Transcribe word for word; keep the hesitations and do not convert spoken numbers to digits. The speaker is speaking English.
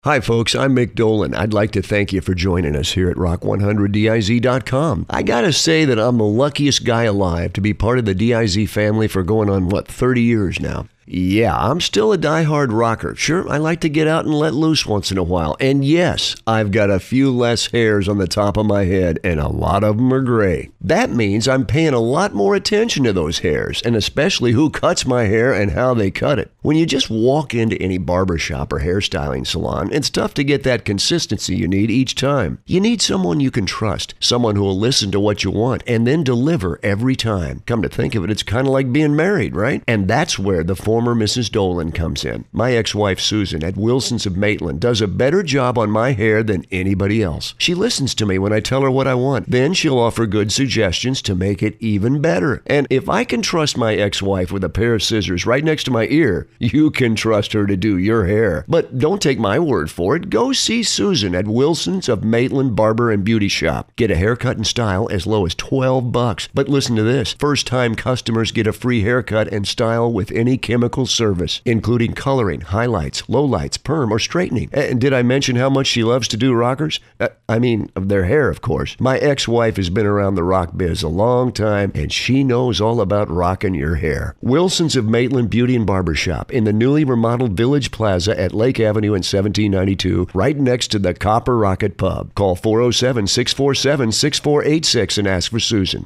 Hi, folks. I'm Mick Dolan. I'd like to thank you for joining us here at rock one hundred D I Z dot com. I gotta say that I'm the luckiest guy alive to be part of the D I Z family for going on, what, thirty years now. Yeah, I'm still a diehard rocker. Sure, I like to get out and let loose once in a while. And yes, I've got a few less hairs on the top of my head, and a lot of them are gray. That means I'm paying a lot more attention to those hairs, and especially who cuts my hair and how they cut it. When you just walk into any barbershop or hairstyling salon, it's tough to get that consistency you need each time. You need someone you can trust, someone who will listen to what you want and then deliver every time. Come to think of it, it's kind of like being married, right? And that's where the former Missus Dolan comes in. My ex-wife Susan at Wilsons of Maitland does a better job on my hair than anybody else. She listens to me when I tell her what I want. Then she'll offer good suggestions to make it even better. And if I can trust my ex-wife with a pair of scissors right next to my ear, you can trust her to do your hair. But don't take my word for it. Go see Susan at Wilsons of Maitland Barber and Beauty Shop. Get a haircut and style as low as twelve bucks. But listen to this. First-time customers get a free haircut and style with any chemical service, including coloring, highlights, lowlights, perm, or straightening. And did I mention how much she loves to do rockers? Uh, I mean, of their hair, of course. My ex-wife has been around the rock biz a long time, and she knows all about rocking your hair. Wilsons of Maitland Beauty and Barber Shop in the newly remodeled Village Plaza at Lake Avenue in seventeen ninety-two, right next to the Copper Rocket Pub. Call four oh seven, six four seven, six four eight six and ask for Susan.